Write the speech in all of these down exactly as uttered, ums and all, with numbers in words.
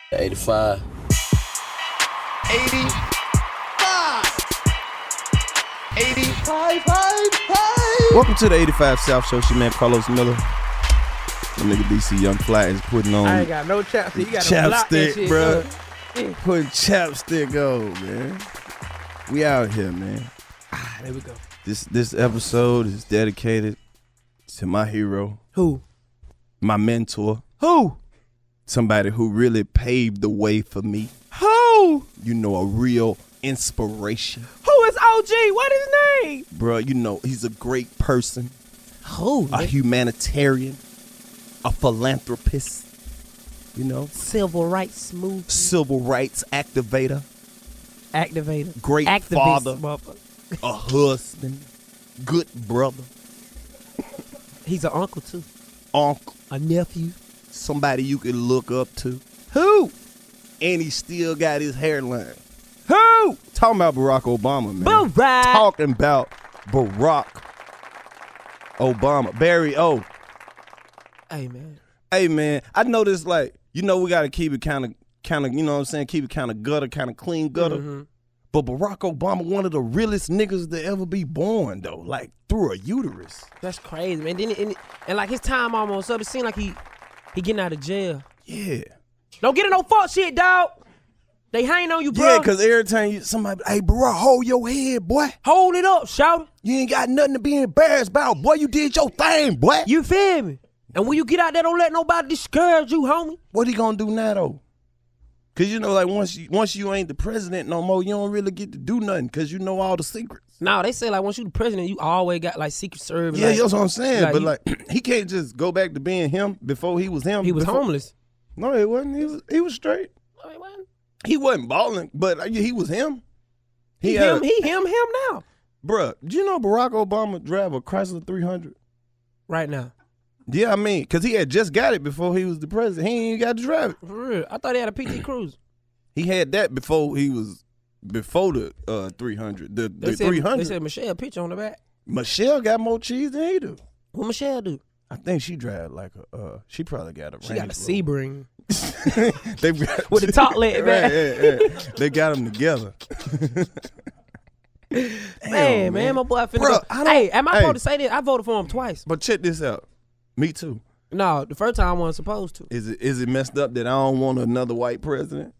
eighty-five. eighty-five. eighty-five. Five. Welcome to the eighty-five South Show. She man Carlos Miller. The nigga D C Young Fly is putting on I ain't got no chapstick. You got to block that chapstick, shit, bro. Yeah. Putting chapstick on, man. We out here, man. Ah, there we go. This this episode is dedicated to my hero, Who? my mentor, Who? somebody who really paved the way for me. Who? You know, a real inspiration. Who is O G? What is his name? Bro, you know, he's a great person, Who? a humanitarian, a philanthropist, you know, Civil rights movement civil rights activator, activator. great Activist, father, motherfucker. a husband, good brother, He's an uncle too. uncle, A nephew. somebody you can look up to, Who? and he still got his hairline. Who? Talking about Barack Obama, man. Barack. Talking about Barack Obama. Barry O. Hey man. Hey, man, I know this, like, you know, we got to keep it kind of, kind of, you know what I'm saying, keep it kind of gutter, kind of clean gutter. Mm-hmm. But Barack Obama, one of the realest niggas to ever be born, though, like, through a uterus. That's crazy, man. Then it, and, and like his time almost up. It seemed like he he getting out of jail. Yeah. Don't get in no fuck shit, dog. They hang on you, bro. Yeah, because every time you, somebody, hey, Barack, hold your head, boy. Hold it up, shout it. You ain't got nothing to be embarrassed about, boy. You did your thing, boy. You feel me? And when you get out there, don't let nobody discourage you, homie. What he gonna do now, though? Because, you know, like, once you, once you ain't the president no more, you don't really get to do nothing because you know all the secrets. Nah, they say, like, once you the president, you always got, like, Secret Service. Yeah, like, that's what I'm saying. like, but, you- like, he can't just go back to being him before he was him. he was before- homeless. No, he wasn't. He was, he was straight. Oh, he wasn't? He wasn't balling, but uh, he was him. He, had him, a- he him, him now. Bruh, do you know Barack Obama drive a Chrysler three hundred? Right now. Yeah, I mean, because he had just got it before he was the president. He ain't even got to drive it. For real. I thought he had a P T Cruise. He had that before he was, before the uh, three hundred. The, They the said, three They hundred. said Michelle picture on the back. Michelle got more cheese than he do. What Michelle do? I think she drive like a, uh, she probably got a She got a Range Sebring. Rover. They got, With the top leg, man. Right, yeah, yeah. They got them together. Damn, Man, man, my boy finna Bruh, go. I don't- Hey, am I hey. supposed to say this? I voted for him twice. But check this out. Me too. No, the first time I wasn't supposed to. Is it is it messed up that I don't want another white president?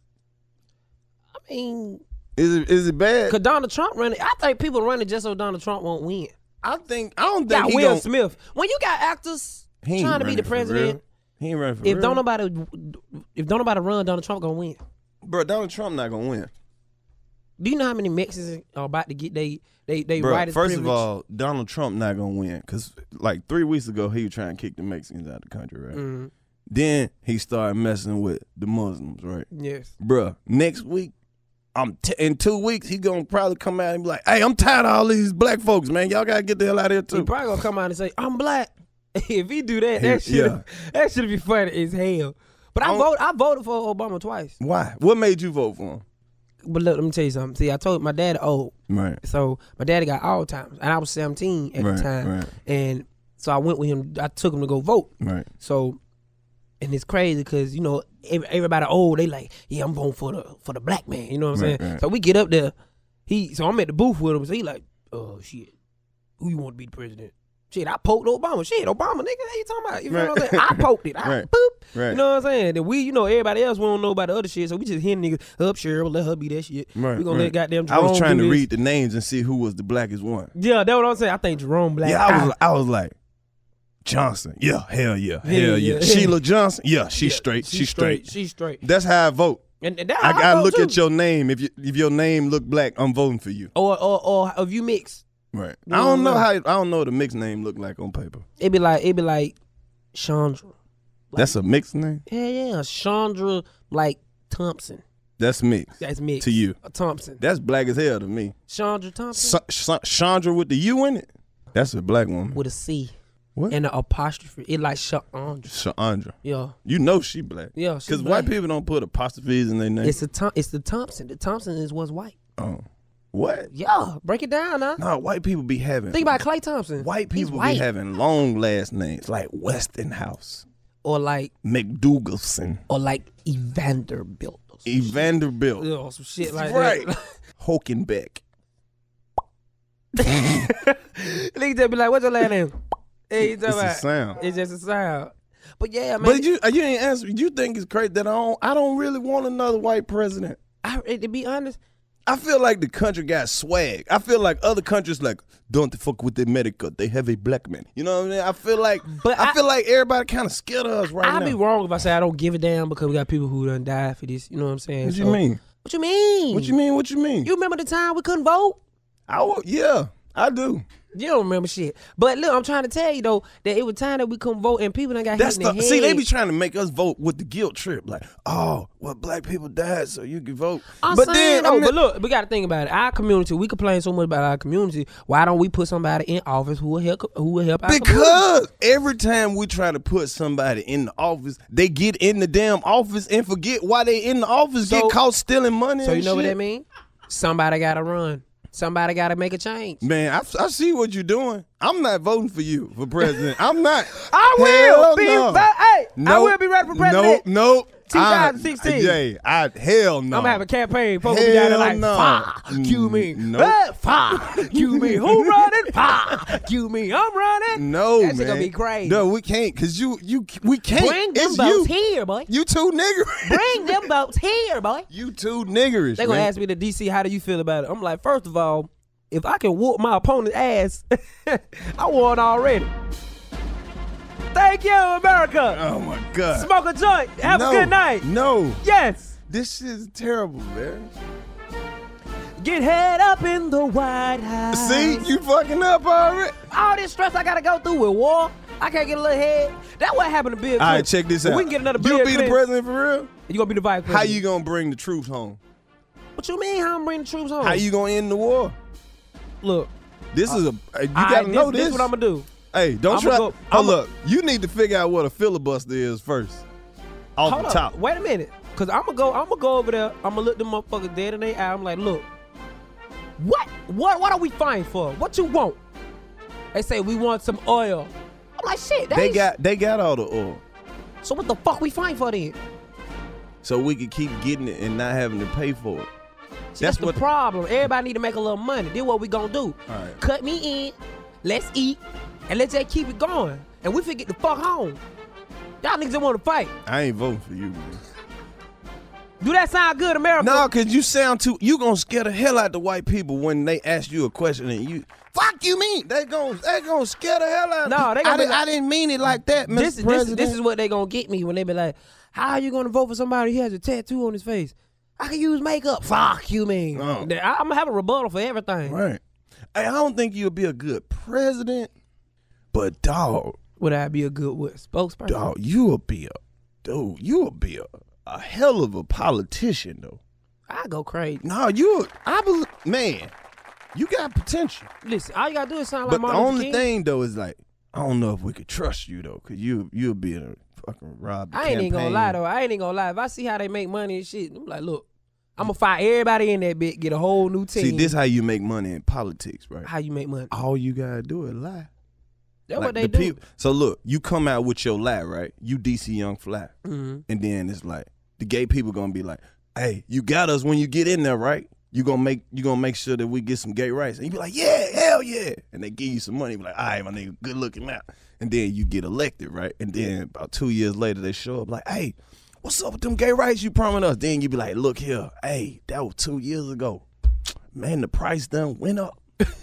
I mean, Is it is it bad? cause Donald Trump running. I think people running just so Donald Trump won't win. I think I don't think Got he Will gon- Smith. When you got actors he ain't trying to be the running for real. president, He ain't running for if real. don't nobody, if don't nobody run, Donald Trump gonna win. Bro, Donald Trump not gonna win. Do you know how many Mexicans are about to get they they they Bro, right first of all, Donald Trump not gonna win because like three weeks ago he was trying to kick the Mexicans out of the country, right? mm-hmm. Then he started messing with the Muslims, right? Yes. Bruh, next week, I'm t- in two weeks he gonna probably come out and be like, "Hey, I'm tired of all these black folks, man. Y'all gotta get the hell out of here He too." probably gonna come out and say, "I'm black." If he do that, He- that should yeah. that should be funny as hell. But I I don't- vote I voted for Obama twice. Why? What made you vote for him? But look, let me tell you something. See, I told my dad old. Right. So my daddy got Alzheimer's, and I was seventeen at Right, the time, right. and so I went with him. I took him to go vote. Right. So, and it's crazy because you know ev- everybody old. They like, yeah, I'm voting for the for the black man. You know what I'm Right, saying? right. So we get up there. He so I'm at the booth with him. So he like, oh shit, who you want to be the president? Shit, I poked Obama. Shit, Obama, nigga, how you talking about? You know Right. what I'm saying? I poked it. I Right. boop. Right. You know what I'm saying? And we, you know, everybody else we don't know about the other shit, so we just hitting niggas up. Cheryl, let her be that shit. Right, We gonna right. let goddamn I was Jerome trying do to this. read the names and see who was the blackest one. Yeah, that's what I'm saying. I think Jerome Black. Yeah, I was I was like, Johnson. Yeah, hell yeah. Hell yeah. yeah. Sheila Johnson. Yeah, she's Yeah, straight. she She's straight. She's straight. That's how I vote. And, and that I how gotta vote look too. at your name. If you if your name look black, I'm voting for you. or or or if you mix, Right. You I don't don't know know. how I don't know what a mixed name look like on paper. it be like it be like Chandra. That's a mixed name? Yeah, yeah, Chandra like Thompson. That's mixed. That's mixed To you. Uh, Thompson. That's black as hell to me. Chandra Thompson Sa- Sa- Chandra with the U in it? That's a black woman. with a C What? and an apostrophe. It like Chandra. Chandra. Yeah, You know she black. yeah. she Because black. white people don't put apostrophes in their name. It's the Thom- It's the Thompson. The Thompson is what's white. oh. What? Yeah, break it down now. No, white people be having. Think about Klay Thompson. White He's people white. be having long last names like Westinghouse. or like McDougalson. or like Evanderbilt. Or some Evanderbilt. shit. Or some shit like Right. that. Hokenbeck. Niggas just be like, what's your last name? Hey, you talking It's a about? sound. It's just a sound. But yeah, man. But you you ain't answer. You think it's crazy that I don't I don't really want another white president. I, to be honest, I feel like the country got swag. I feel like other countries like don't fuck with America. They have a black man. You know what I mean? I feel like But I, I- feel like everybody kind of scared of us right I'd now. be wrong if I say I don't give a damn because we got people who done died for this. You know what I'm saying? What you So- mean? What you mean? What you mean? What you mean? You remember the time we couldn't vote? I will, yeah, I do. You don't remember shit. But look, I'm trying to tell you though that it was time that we couldn't vote and people done got That's hit in the the see. They head. be trying to make us vote with the guilt trip, like, oh, well, black people died, so you can vote. I'm but saying, then, though, I mean, but look, we got to think about it. Our community, we complain so much about our community. Why don't we put somebody in office who will help? Who will help our community? because every time we try to put somebody in the office, they get in the damn office and forget why they in the office, So- get caught stealing money. So and you know what shit. that mean? Somebody got to run. Somebody got to make a change. Man, I, I see what you're doing. I'm not voting for you for president. I'm not. I will Hell be. no. Hey, I Nope. will be running for president. Nope, nope. twenty sixteen. I, yeah, I hell no. I'm having a campaign. Folks be down there like, no. fuck you me. Mm, nope. Hey, fuck you me. Who running? Fuck you me. I'm running. No, That man. shit gonna be crazy. No, we can't, cause you, you, we can't. Bring them it's votes you. here, boy. You too niggerish. Bring them votes here, boy. You too niggerish. They gonna man. ask me to D C, how do you feel about it? I'm like, first of all, if I can whoop my opponent's ass, I won already. Thank you, America. Oh my god. Smoke a joint. Have no, a good night. No, Yes. this shit is terrible, man. Get head up in the White House. See, you fucking up already. All this stress I gotta go through with war. I can't get a little head. That's what happened to Bill Clinton. All right, check this If out. we can get another You Bill be the Clinton, president for real? You gonna be the vice president. How you gonna bring the troops home? What you mean? How I'm bringing the troops home? How you gonna end the war? look? This is a. You all gotta right, know this. this. This what I'm gonna do. Hey, don't I'ma try. go- oh, I'ma- look, you need to figure out what a filibuster is first. Off Hold the up. top. Wait a minute. Cause I'm gonna go. I'm gonna go over there. I'm gonna look them motherfuckers dead in their eye. I'm like, look, what, what, what are we fighting for? What you want? They say we want some oil. I'm like, shit. That They ain't- got they got all the oil, So what the fuck we fighting for then? so we could keep getting it and not having to pay for it. See, that's, the problem. Everybody need to make a little money. Then what we gonna do? All right. Cut me in. Let's eat, and let's just keep it going. And we finna get the fuck home. Y'all niggas don't want to fight. I ain't voting for you, man. Do that sound good, America? No, cause you sound too. You gonna scare the hell out the white people when they ask you a question and you fuck you mean they gonna they gonna scare the hell out. No, they gonna I, be did, like- I didn't mean it like that, Mister This, this, President. this is what they gonna get me when they be like, how are you gonna vote for somebody who has a tattoo on his face? I can use makeup. Fuck you, mean. Oh. I, I'm gonna have a rebuttal for everything. right. Hey, I don't think you'll be a good president, but dog, Would I be a good what, spokesperson? dog, you'll be a dude. You'll be a, a hell of a politician, though. I go crazy. No, you, I believe, man, you got potential. Listen, all you gotta do is sound like But the Martin Luther only King. thing though is like, I don't know if we could trust you though, cause you you'll be in a fucking rob. I ain't even gonna lie though. I ain't even gonna lie. If I see how they make money and shit, I'm like, look, I'm gonna fire everybody in that bit, get a whole new team. See, this how you make money in politics, right? how you make money. All you gotta do is lie. That's Like, what they the do. peop- so look, you come out with your lie, right? You D C Young Fly, Mhm. and then it's like the gay people gonna be like, "Hey, you got us when you get in there, right? You gonna make you gonna make sure that we get some gay rights." And you be like, "Yeah, hell yeah!" And they give you some money, be like, "All right, my nigga, good looking out." And then you get elected, right? And then about two years later, they show up like, "Hey, what's up with them gay rights you promised us?" Then you be like, "Look here, hey, that was two years ago. Man, the price done went up."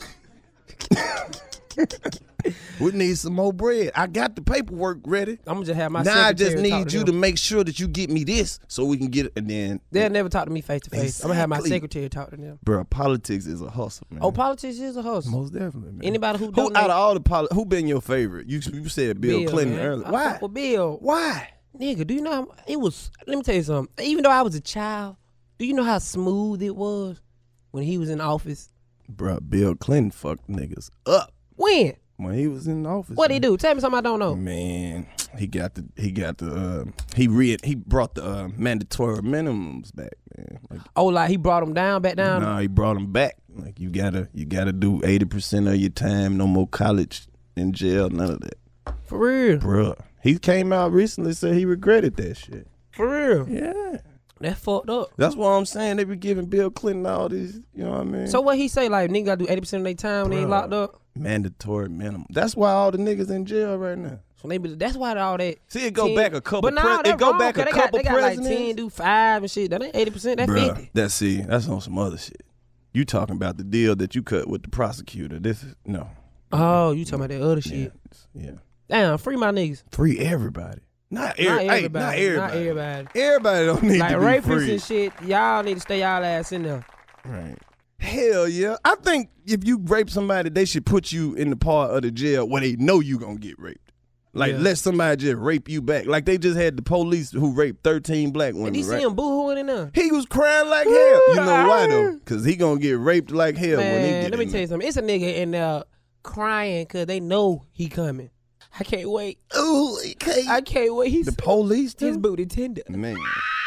We need some more bread. I got the paperwork ready. I'm gonna just have my Now I just secretary talk need to you them. to make sure that you get me this so we can get it. And then, They'll never talk to me face to face. I'm gonna have my Exactly. secretary talk to them. bro, politics is a hustle, man. Oh, politics is a hustle. most definitely, man. Anybody who who donate, out of all the poli- who been your favorite? You you said Bill, Clinton man. earlier. I Why? fuck with Bill. Why? Nigga, do you know how it was? Let me tell you something. Even though I was a child, do you know how smooth it was when he was in office? Bro, Bill Clinton fucked niggas up When? when he was in office. What he man. do? Tell me something I don't know. Man, he got the he got the uh, he re he brought the uh, mandatory minimums back, man. Like, Oh, like he brought him down, back down. no, he brought them back. Like you gotta you gotta do eighty percent of your time. No more college in jail. None of that, For real. bruh. He came out recently said he regretted that shit. For real. Yeah. That fucked up. That's why I'm saying they be giving Bill Clinton all these, you know what I mean? So what he say, like, nigga gotta do eighty percent of their time when they ain't Bruh. locked up? Mandatory minimum. That's why all the niggas in jail right now. So they be, that's why all that. See, it go ten, back a couple. But nah, Pre- that it go wrong, back a they couple got, they got like presidents. ten, do five and shit. That ain't eighty percent, that's Bruh, fifty. that's see, that's on some other shit. You talking about the deal that you cut with the prosecutor. This is, no. Oh, you talking about that other shit. Yeah. yeah. Damn, free my niggas. Free everybody. Not, Not every, everybody. Hey, not everybody. Not everybody. Everybody don't need Like to be rapists free. and shit, y'all need to stay y'all ass in there. Right. Hell yeah. I think if you rape somebody, they should put you in the part of the jail where they know you gonna get raped. Like, Yeah. let somebody just rape you back. Like, they just had the police who raped thirteen black women, And you right? see him boo-hooing in there. He was crying like hell. You know why, though? Because he gonna get raped like hell when he Man, get let me in tell you something. It's a nigga in there crying because they know he coming. I can't wait. Ooh, he can't. I can't wait. He's the police, too? his booty tender. Man.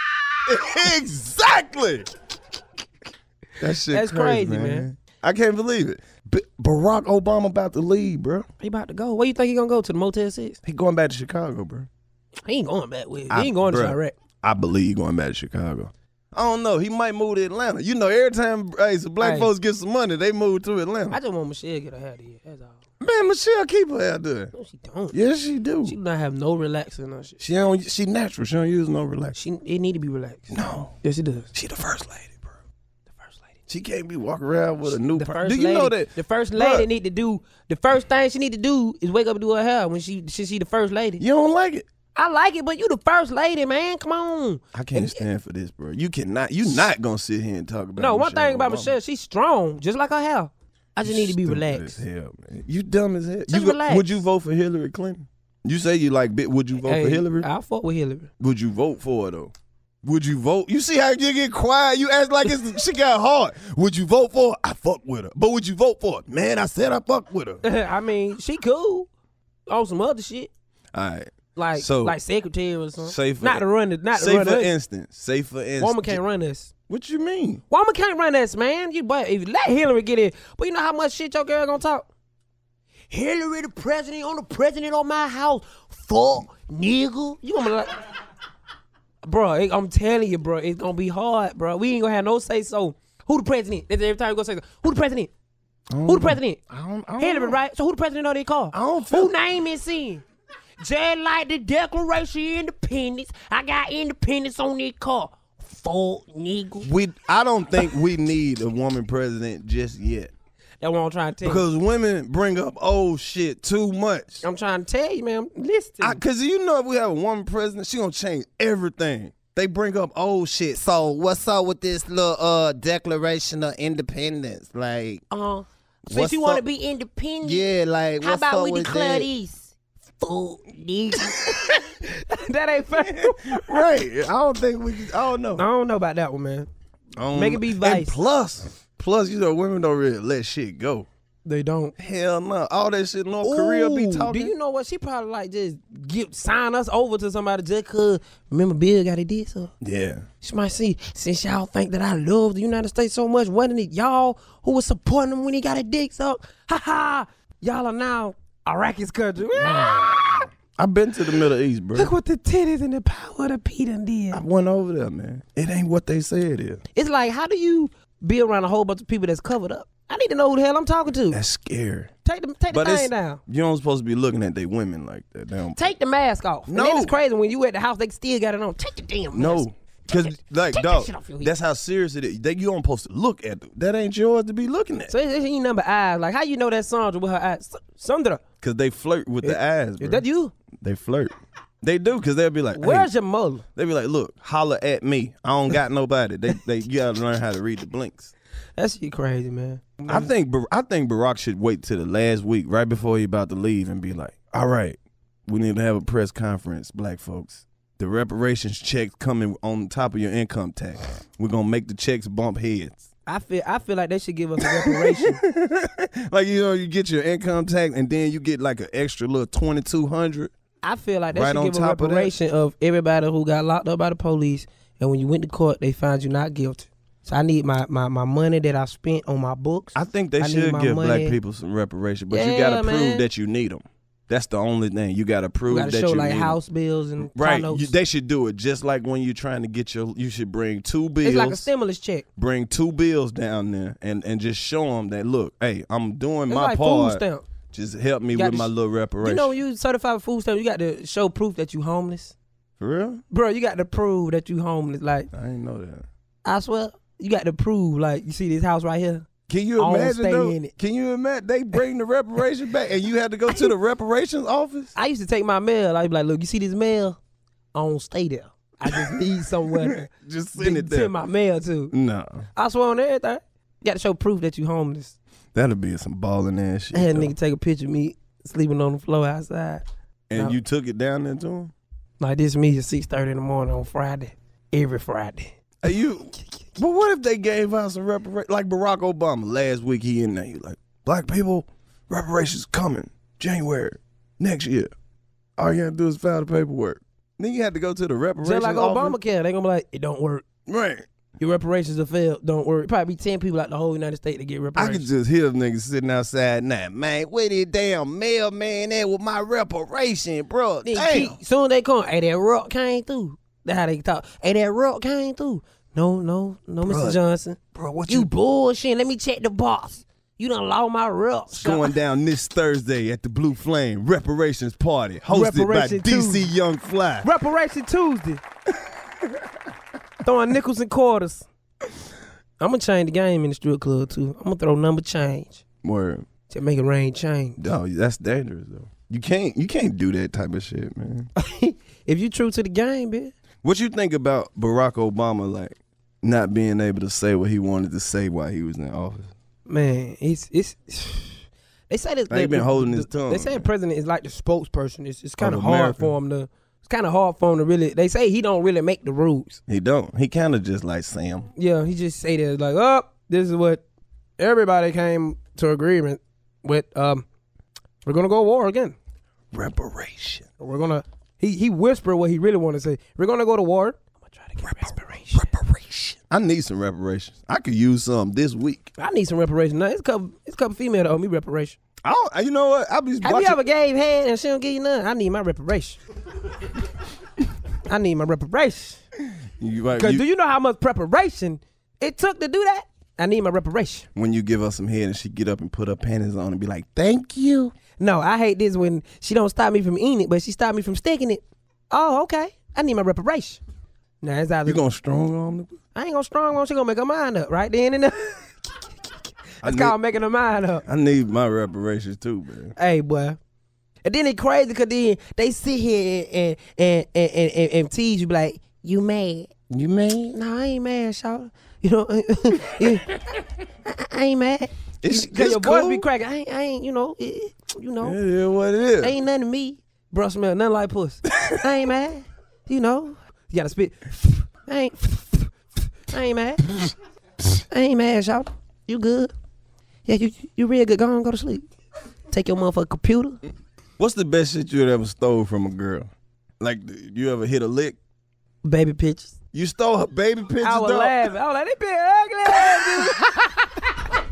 Exactly. That shit That's crazy, crazy, man. man. I can't believe it. B- Barack Obama about to leave, bro. He about to go. Where you think he gonna go? To the Motel six? He going back to Chicago, bro. He ain't going back with. He I- ain't going to bruh. Chirac. I believe he going back to Chicago. I don't know. He might move to Atlanta. You know, every time hey, some black Hey. folks get some money, they move to Atlanta. I just want Michelle to get her hair to here. That's all. Man, Michelle keep her out there. No, she don't. Yes, she do. She do not have no relaxing or shit. She don't. She natural. She don't use no relax. She it need to be relaxed. No, Yes, it does. she the first lady, bro. The first lady. She can't be walking around with a new. The per- first do you lady, know that? the first lady Bruh, need to do the first thing she need to do is wake up and do her hair when she she, she the first lady. You don't like it? I like it, but you the first lady, man. Come on. I can't stand for this, bro. You cannot. You not gonna sit here and talk about. No, one Michelle thing about Obama. Michelle, she's strong, just like her hair. I just need to be Stupid relaxed. As hell, man. You dumb as hell. Just you go- relax. Would you vote for Hillary Clinton? You say you like. bit- Would you vote Hey, for Hillary? I'll fuck with Hillary. Would you vote for her though? Would you vote? You see how you get quiet? You act like it's she got hard. Would you vote for her? I fuck with her. But would you vote for her? Man, I said I fuck with her. I mean, she cool on some other shit, All right. like So, like secretary or something. say for- not to run it, not to Say run for us. instance. Say for instance. Woman can't run this. What you mean? Woman can't run this, man. You but if you let Hillary get in, but you know how much shit your girl gonna talk. Hillary the president on the president on my house. Fuck nigga. You gonna be like, bro? It, I'm telling you, bro. It's gonna be hard, bro. We ain't gonna have no say so. Who the president? That's every time we go say so. Who the president? Who the president? I don't, I don't Hillary, know. right? So who the president of they call? I don't feel. Who name is in? Just like the Declaration of Independence, I got independence on that car. Fuck nigga. We. I don't think we need a woman president just yet That's what I'm trying to tell you. because women bring up old shit too much. I'm trying to tell you, man. Listen to me. Because you know if we have a woman president, she gonna change everything. They bring up old shit. So what's up with this little uh Declaration of Independence? Like, Uh, since What's you want to up- be independent, yeah, like how what's about up we with declare that? these? Fuck nigga. That ain't fair. Right. I don't think we. I don't know. I don't know about that one, man. I don't Make it know. be And vice. plus, plus, you know, women don't really let shit go. They don't. Hell no. All that shit North Korea be Ooh, talking. Do you know what? She probably like just give sign us over to somebody just cause remember Bill got a dick so. Yeah. She might see, since y'all think that I love the United States so much, wasn't it y'all who was supporting him when he got a dick up? Ha ha! Y'all are now Iraqi's country. I've been to the Middle East, bro. Look what the titties and the power of the P done did. I went over there, man. It ain't what they say it is. It's like, how do you be around a whole bunch of people that's covered up? I need to know who the hell I'm talking to. That's scary. Take the take the But thing it's, down. you don't supposed to be looking at they women like that. They don't, Take the mask off. No. And then it's crazy when you at the house, they still got it on. Take the damn mask. no. Because, like, take that dog, shit off your head. that's how serious it is. They, you don't supposed to look at them. That ain't yours to be looking at. So it, it ain't nothing but eyes. Like, how you know that Sandra with her eyes? S- Sandra, Because they flirt with the eyes, bro. is that you? They flirt. They do, because they'll be like, Where's hey, your mother? they be like, look, holler at me. I don't got nobody. They, they, you got to learn how to read the blinks. That shit crazy, man. I think Bar- I think Barack should wait till the last week, right before he about to leave, and be like, all right, we need to have a press conference, black folks. The reparations checks coming on top of your income tax. We're going to make the checks bump heads. I feel I feel like they should give us a reparation. Like, you know, you get your income tax, and then you get like an extra little twenty-two hundred. I feel like they Right should on give a top of that. reparation of, everybody who got locked up by the police, and when you went to court, they found you not guilty. So I need my, my, my money that I spent on my books. I think they I need should my give money. black people some reparation, but you Yeah, got to man. prove that you need them. That's the only thing. You got to prove You gotta that show you like in it. house bills and car Right. notes. You, they should do it just like when you're trying to get your, you should bring two bills. It's like a stimulus check. Bring two bills down there and, and just show them that, look, hey, I'm doing It's my like food part. stamp. Just help me You got with to my sh- little reparation. You know when you certified with food stamp, you got to show proof that you homeless. For real? Bro, you got to prove that you homeless. Like, I didn't know that. I swear, you got to prove, like, you see this house right here? Can you I don't imagine stay though? in it. Can you imagine they bring the reparation back and you had to go to the reparations office? I used to take my mail. I'd be like, look, you see this mail? I don't stay there. I just need somewhere Just to send it there. send my mail to. No. I swear on everything. You got to show proof that you homeless. That'll be some balling ass shit. I had a though. nigga take a picture of me sleeping on the floor outside. And No. you took it down there to him? Like this me at six thirty in the morning on Friday. Every Friday. Hey, you. But what if they gave out some reparations? Like Barack Obama, last week he in there. He like, black people, reparations coming January next year. All you have to do is file the paperwork. Then you had to go to the reparations Just like office. Obamacare. They gonna be like, it don't work. Right. Your reparations have failed. Don't worry. Probably be ten people out the whole United States to get I reparations. could just hear them niggas sitting outside now. Man, where this damn mailman at with my reparation, bro? Then Damn. keep, soon as they come, hey, that rock came through. That's how they talk. Hey, that rock came through. No, no, no, Mister Bruh, Johnson. Bro, what You you bullshit. Let me check the box. You done lost my rep. going down this Thursday at the Blue Flame Reparations Party, hosted Reparation by D C Tuesday. Young Fly. Reparation Tuesday. Throwing nickels and quarters. I'm gonna change the game in the strip club too. I'm gonna throw number change Word. to make it rain change. No, that's dangerous though. You can't you can't do that type of shit, man. If you true to the game, bitch. What you think about Barack Obama like not being able to say what he wanted to say while he was in office? Man, it's it's. They say that Like, he been the- holding the- his tongue, They say the man. president is like the spokesperson. It's it's kind of Of hard America. for him to. It's kind of hard for him to really. They say he don't really make the rules. He don't. He kind of just like Sam. Yeah, he just say that like, oh, this is what everybody came to agreement with. Um, we're gonna go to war again. Reparation. We're gonna. He he whispered what he really wanted to say. We're gonna go to war. I'm gonna try to get reparation. Reparation. I need some reparations. I could use some this week. I need some reparation. Now it's a couple. It's a couple female that owe me reparation. I don't, you know what? I be Have watching. you ever gave head and she don't give you none? I need my reparation. I need my reparation. You, right, Cause you- do you know how much preparation it took to do that? I need my reparation. when you give her some head and she get up and put her panties on and be like, "Thank you." No, I hate this when she don't stop me from eating it, but she stop me from sticking it. Oh, okay. I need my reparation. Now it's either You gonna strong arm the? I ain't gonna strong one. She gonna make her mind up right then and there. I That's need, called making her mind up. I need my reparations too, man. Hey, boy. And then it crazy because then they sit here and and, and, and, and, and tease you, be like, you mad? You mad? No, I ain't mad, shout. You know, I, I ain't mad. It's, Cause it's your voice cool. be cracking. I ain't, I ain't, you know, it, you know, It is what it is. ain't nothing to me. Bruh smell nothing like puss. I ain't mad. You know, you gotta spit. I ain't, I ain't mad. I ain't mad, shout. You good? Yeah, you you real good. Go on, go to sleep. Take your motherfucking computer. What's the best shit you ever stole from a girl? Like, you ever hit a lick? Baby pictures. You stole her baby pictures, I was dog? laughing. I was like, they been ugly ass, dude.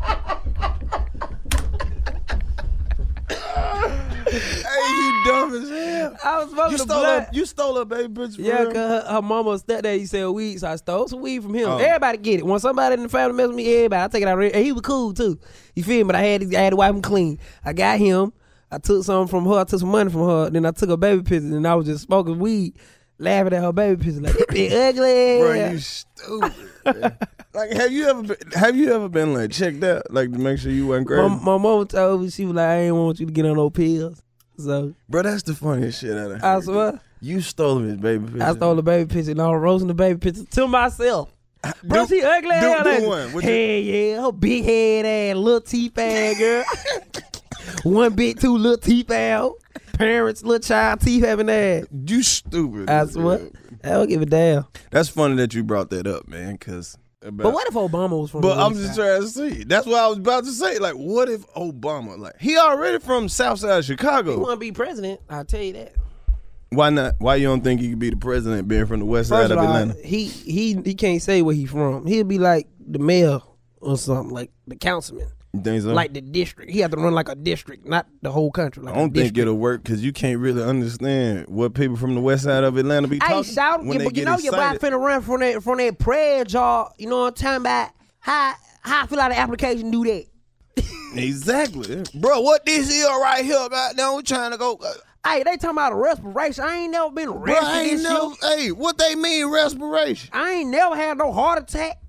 Hey, you dumb as hell. I was smoking You the stole blood. her, you stole her baby pictures for Yeah, real? cause her, her mama stepdad, he sell weed, so I stole some weed from him. Oh. Everybody get it. When somebody in the family mess with me, everybody, I take it out. And he was cool too. You feel me? But I had to, I had to wipe him clean. I got him. I took some from her. I took some money from her. Then I took her baby pictures, and I was just smoking weed, laughing at her baby pictures like, it be ugly. Bro, you stupid. man. Like, have you ever been, have you ever been like checked out, like to make sure you wasn't crazy? my, my mama told me, she was like, I ain't want you to get on no pills. So Bro, that's the funniest shit out of I swear, You stole his baby picture. I stole the baby picture and I was roasting the baby picture to myself. Bro, Do- she ugly as do- hell. do like, one. What you- Hey, yeah, her big head ass, little teeth ass girl. One big, two little teeth out. Parents, little child teeth having ass. You stupid. I swear. I don't give a damn. That's funny that you brought that up, man, because. But what if Obama was from But the I'm West just Side? trying to see. That's what I was about to say. Like, what if Obama, like, he already from South Side He Chicago? want to be president, I'll tell you that. Why not? Why you don't think he could be the president being from the West First Side of of all, Atlanta? he, he, he can't say where he from. He'll be like the mayor or something, like the councilman. You think so? Like the district. He had to run like a district, not the whole country. Like I don't a think district. it'll work because you can't really understand what people from the west side of Atlanta be Hey, talking shout when you, they but you get know your boy excited. finna run from that from that prayer job. You know what I'm talking about? How how I fill out the application do that? Exactly. Bro, what this is right here, goddamn, we trying to go. Uh, Hey, they talking about a respiration. I ain't never been bro, arrested I ain't this never, year. hey, what they mean respiration? I ain't never had no heart attack.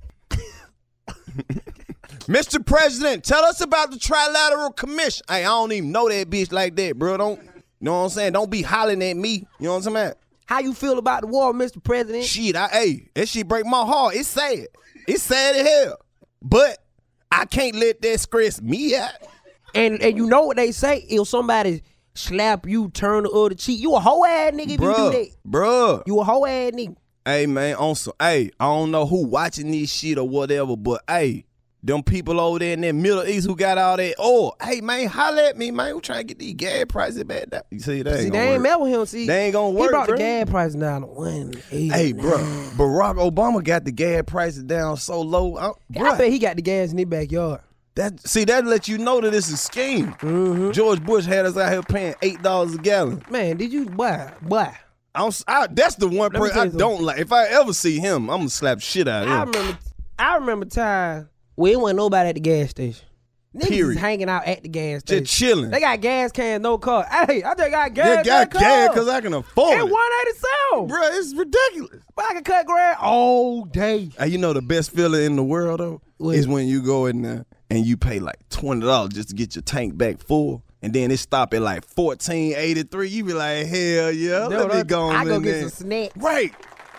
Mister President, tell us about the Trilateral Commission. Hey, I don't even know that bitch like that, bro. Don't, you know what I'm saying? Don't be hollering at me. You know what I'm saying? How you feel about the war, Mister President? Shit, I, hey, that shit break my heart. It's sad. It's sad as hell. But I can't let that stress me out. And and you know what they say? If somebody slap you, turn the other cheek, you a hoe ass nigga if you do that. Bruh. You a hoe ass nigga. Hey, man, on some, hey, I don't know who watching this shit or whatever, but hey, them people over there in that Middle East who got all that oil, hey, man, holla at me, man. We trying to get these gas prices back down. You see, that ain't See, gonna they ain't work. met with him. See, They ain't gonna work, He brought bro. the gas price down to one eighty. Hey, bro, Barack Obama got the gas prices down so low. I, I bruh, bet he got the gas in his backyard. that, see, that let you know that it's a scheme. Mm-hmm. George Bush had us out here paying eight dollars a gallon. Man, did you boy, boy? I'm, I, that's the one Let me person tell I you something. don't like. If I ever see him, I'm gonna slap shit out I of him. remember I remember time where it wasn't nobody at the gas station. Niggas Period. is hanging out at the gas station. Just chilling. They got gas cans, no car. Hey, I just got gas. They got no gas car. because I can afford It's it. one eighty-seven. Bro, it's ridiculous. But I can cut grass all day. Hey, you know the best feeling in the world though What? is when you go in there and you pay like twenty dollars just to get your tank back full, and then it stop at like fourteen eighty-three. You be like, hell yeah, No, let me no, go I in go there. get some snacks. Right,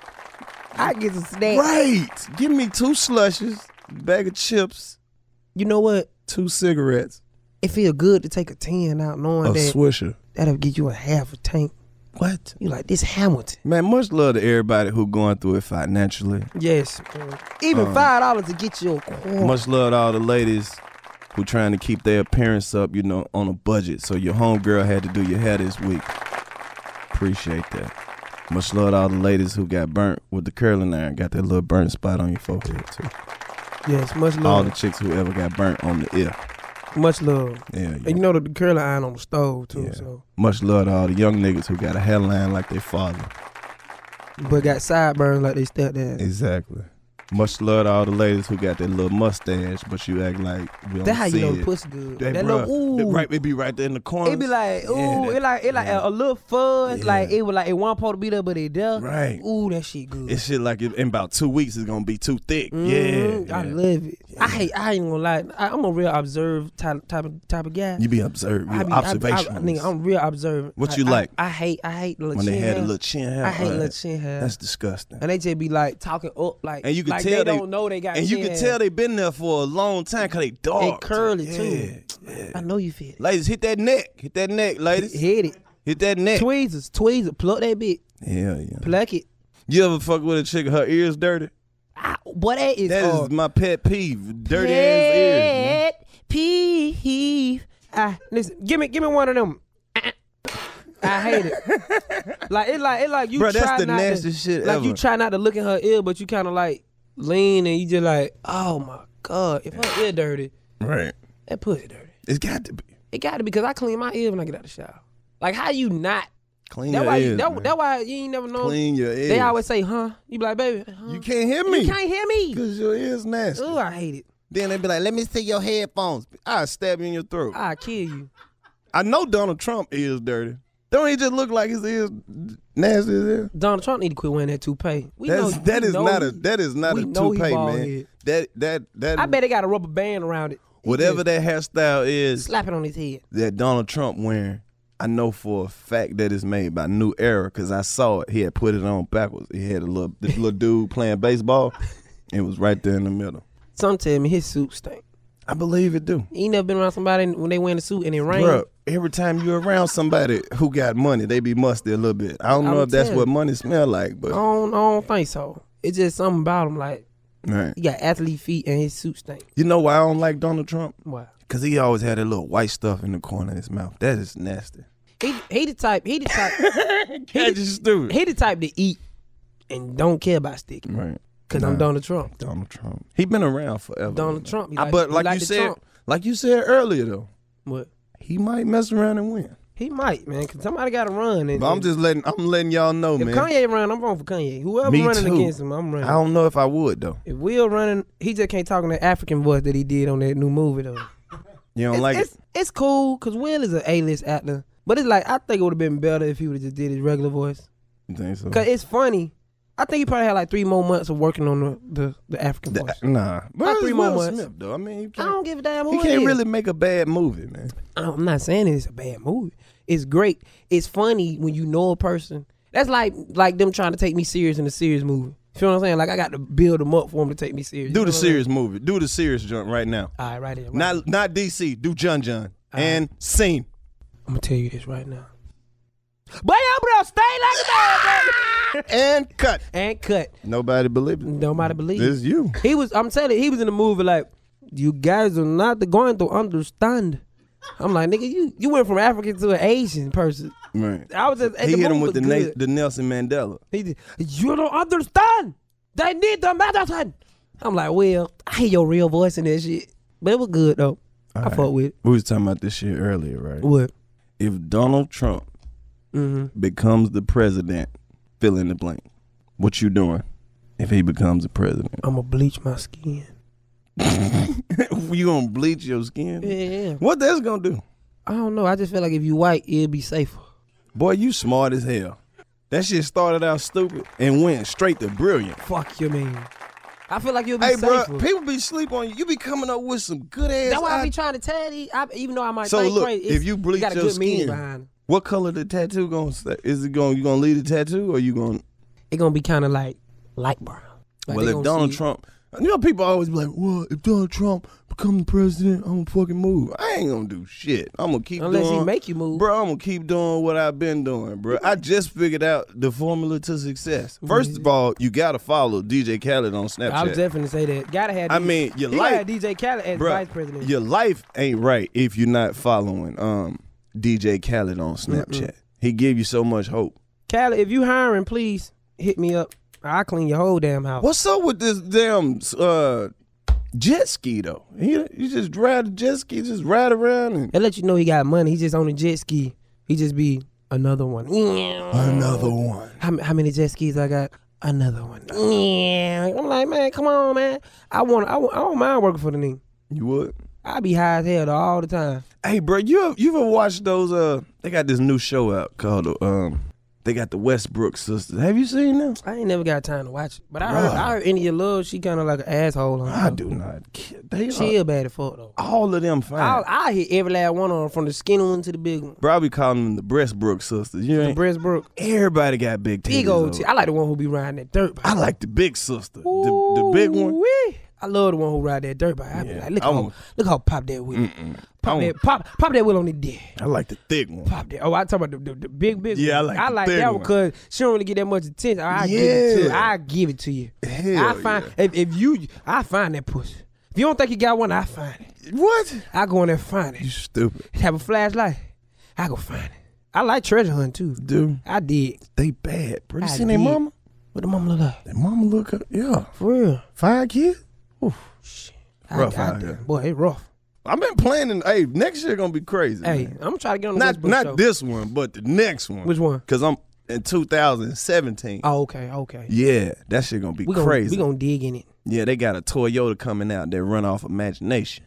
I get some snacks. right. Give me two slushes, bag of chips, You know what? two cigarettes, It feel good to take a ten out knowing a that Swisher. that'll get you a half a tank. What? You like this Hamilton. Man, much love to everybody who going through it financially. Yes. Even Um, five dollars to get you a quarter. Much love to all the ladies who trying to keep their appearance up, you know, on a budget. So your homegirl had to do your hair this week. Appreciate that. Much love to all the ladies who got burnt with the curling iron. Got that little burnt spot on your forehead too. Yes, much All love. the chicks who ever got burnt on the ear. Much love. Yeah, yeah. And you know the, the curling iron on the stove too. Yeah. So, Much love to all the young niggas who got a hairline like their father. but got sideburns like they stepdad. Exactly. Much love to all the ladies who got that little mustache, but you act like we don't That's how see you know it. the pussy good. That, That bruh, little that ooh. right, it be right there in the corner. It be like ooh, Yeah, that- it like it like yeah. a, a little fuzz. Yeah. Like it was like it wasn't supposed to be there, but it there. Right. Ooh, that shit good. It's shit like it, in about two weeks it's gonna be too thick. Mhm, Yeah, I yeah. love it. I hate. I ain't gonna lie. I, I'm a real observed type type of type of guy. You be observed, I you be, I, I, observational. nigga, I'm real observant. What I- you I- like? I, hate. I hate little when chin they had hair. a little chin hair. I hate uh, little chin hair. That's disgusting. And they just be like talking up like And you can like tell they, they- don't know they got And you chin can hair. tell they been there for a long time because they dark. They curly yeah, too. Yeah. I know you feel it. Ladies, hit that neck. Hit that neck, ladies. Hit it. Hit that neck. Tweezers, tweezers, pluck that bit, Yeah, yeah. pluck it. You ever fuck with a chick, her ears dirty? Ah, boy, that is That uh, is my pet peeve. Dirty ass ears. Man. pet peeve. Ah, listen, give me, give me one of them. I hate it. Like it, like it, like you Bro, try that's the not to, nastiest shit like ever. you try not to look in her ear, but you kind of like lean and you just like, oh my god, if her ear dirty, Right. that pussy dirty. It's got to be. It got to be because I clean my ear when I get out the shower. Like how you not? Clean That your why you, ears. that, man. that why you ain't never known. Clean your ears. They always say, huh? You be like, baby, huh? You can't hear me. You can't hear me. Because your ears nasty. Ooh, I hate it. Then they be like, let me see your headphones. I'll stab you in your throat. I kill you. I know Donald Trump ears dirty. Don't he just look like his ears nasty as hell? Donald Trump need to quit wearing that toupee. We That's, know, that we is know not he- a that is not we a know he toupee, bald man. head. That that that I bet they got a rubber band around it. He whatever just that hairstyle is slap it on his head. that Donald Trump wearing, I know for a fact that it's made by New Era because I saw it. He had put it on backwards. He had a little this little dude playing baseball. It was right there in the middle. Some tell me his suit stink. I believe it do. He ain't never been around somebody when they wearing a suit and it rain. Bruh, every time you're around somebody who got money, they be musty a little bit. I don't know I'm if that's telling what you. money smell like, but I don't, I don't think so. It's just something about him. Like right. he got athlete feet and his suit stink. You know why I don't like Donald Trump? Why? Because he always had that little white stuff in the corner of his mouth. That is nasty. He he the type. He the type. That's just stupid. he the type to eat and don't care about sticking. Right. Cause Nah. I'm Donald Trump. Donald Trump. He been around forever. Donald Trump. He I- like- but he like, like you the said, Trump. Like you said earlier, though, What? he might mess around and win. He might, man, because somebody got to run. And, But I'm just letting I'm letting y'all know, if man. Kanye run, I'm voting for Kanye. Whoever Me running too. against him, I'm running. I don't know if I would though. If Will running, he just can't talk in that African voice that he did on that new movie, though. You don't it's, like it's, it? it's cool, because Will is an A-list actor. But it's like, I think it would have been better if he would have just did his regular voice. You think so? Because it's funny. I think he probably had like three more months of working on the, the, the African The- voice. nah, but Not it's three more Will months. Smith, though. I mean, you I can't, don't give a damn who he it can't is. really make a bad movie, man. I'm not saying it's a bad movie. It's great. It's funny when you know a person. That's like like them trying to take me serious in a serious movie. You feel what I'm saying? Like I got to build them up for them to take me serious. Do You the know what I'm serious movie. Do the serious joint right now. saying? All right, right there. Right Not not D C. Do John John right. and Scene. I'm gonna tell you this right now. Boy, I'm gonna stay like that, baby. And cut. And cut. Nobody believe it. Nobody believe This is you. He was. I'm telling you, he was in the movie like, you guys are not going to understand. I'm like, nigga, you you went from African to an Asian person. Right. I was just. He the hit him movie with the was Na- good. the Nelson Mandela. He did, you don't understand. They need the medicine. I'm like, well, I hear your real voice in that shit. But it was good, though. I right. fuck with it. We was talking about this shit earlier, right? What? If Donald Trump Mm-hmm. becomes the president, fill in the blank. What you doing if he becomes the president? I'm going to bleach my skin. You gonna bleach your skin? Yeah. What that's gonna do? I don't know. I just feel like if you white, it'd be safer. Boy, you smart as hell. That shit started out stupid and went straight to brilliant. Fuck you, man. I feel like you'll be Hey, bro, safer. people be sleep on you. You be coming up with some good ass. That's why I be ideas. trying to tell you, I, even though I might So think look, crazy, if you bleach got a your good meaning skin, behind it. what color the tattoo gonna stay? Is it going? You gonna leave the tattoo or you gonna? It gonna be kind of like light brown. Like well, they if gonna Donald see- Trump, you know, people always be like, "Well, if Donald Trump become the president, I'm gonna fucking move." I ain't gonna do shit. I'm gonna keep Unless doing, he make you move. bro. I'm gonna keep doing what I've been doing, bro. I just figured out the formula to success. First of all, you gotta follow D J Khaled on Snapchat. I was definitely say that. Gotta have. I D- mean, your he life- had D J Khaled as Bruh, vice president. Your life ain't right if you're not following um D J Khaled on Snapchat. Mm-mm. He give you so much hope. Khaled, if you hiring, please hit me up. I'll clean your whole damn house. What's up with this damn uh jet ski though? You, you just ride a jet ski, just ride around and They let you know he got money. He just on a jet ski. He just be another one. another one. How, how many jet skis I got? Another one. I'm like, man, come on, man. I want. I, want, I don't mind working for the nigga. You would? I be high as hell though, all the time. Hey, bro, you ever, you ever watched those? Uh, they got this new show out called um. They got the Westbrook sisters. Have you seen them? I ain't never got time to watch it. But I heard, Bruh. I heard India Love, she kind of like an asshole. On I her. do not. care. They She are, is bad as fuck though. all of them fine. I I hit every last one of them, from the skinny one to the big one. Bro, I be calling them the Breastbrook sisters. You The ain't, Breastbrook, everybody got big titties. big old. over. T- I like the one who be riding that dirt bike. I like the big sister, the, the big one. Ooh-wee. I love the one who ride that dirt bike. I be Yeah, like, look I how want- look how pop that wheel. Mm-mm. I Pop want- that pop pop that wheel on the dick. I like the thick one. Pop that. Oh, I talk about the, the, the big big. Yeah, I one. like I the like thick that one one. because she don't really get that much attention. I give it to. Yeah. I give it to you. Hell I find yeah. if, if you, I find that pussy. If you don't think you got one, I find it. What? I go in there and find You it. stupid. Have a flashlight. I go find it. I like treasure hunt too. Dude, I did. they bad, bro. You I seen their did. mama? What the mama look like? Their mama look up, yeah. For real. Five kids? Shit. Rough I, I, out here. Boy, it rough. I've been planning, hey, next year gonna be crazy. Hey, man. I'm trying to get on the Not Westbrook not show. this one, but the next one. Which one? Cause I'm in two thousand seventeen. Oh, okay, okay. Yeah, that shit gonna be We gonna, crazy. we gonna dig in it. Yeah, they got a Toyota coming out that run off imagination.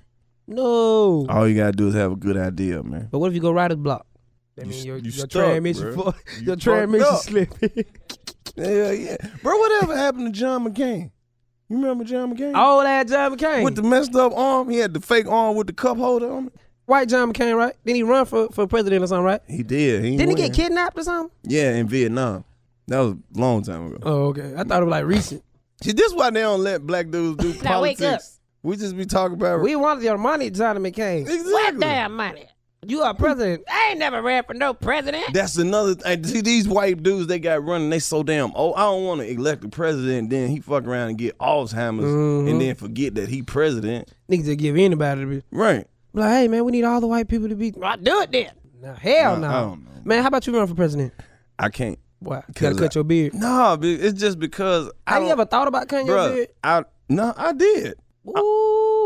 No. All you gotta do is have a good idea, man. But what if you go rider's block? That You mean s- your, you your stuck, transmission, bruh. fu- You your fucked transmission up. slipping. Yeah, yeah. Bro, whatever happened to John McCain? You remember John McCain? Old ass John McCain. With the messed up arm, he had the fake arm with the cup holder on it. White John McCain, right? Didn't he run for, for president or something, right? He did. He Didn't he win. get kidnapped or something? Yeah, in Vietnam. That was a long time ago. Oh, okay. I thought it was like recent. See, this why they don't let black dudes do Now wake politics. We just be talking about We wanted your money, Johnny McCain. Exactly. What damn money? You are president. I ain't never ran for no president. That's another thing. See, these white dudes they got running, they so damn oh, I don't want to elect the president, then he fuck around and get Alzheimer's Mhm. and then forget that he president. Niggas just give anybody to be Right. like, hey man, we need all the white people to be. I do it then. Now hell I- no. I don't know. Man, how about you run for president? I can't. Why? You gotta 'Cause cut I- your beard. No, it's just because I Have you don't- ever thought about cutting your Bruh, beard? I no, I did. Ooh,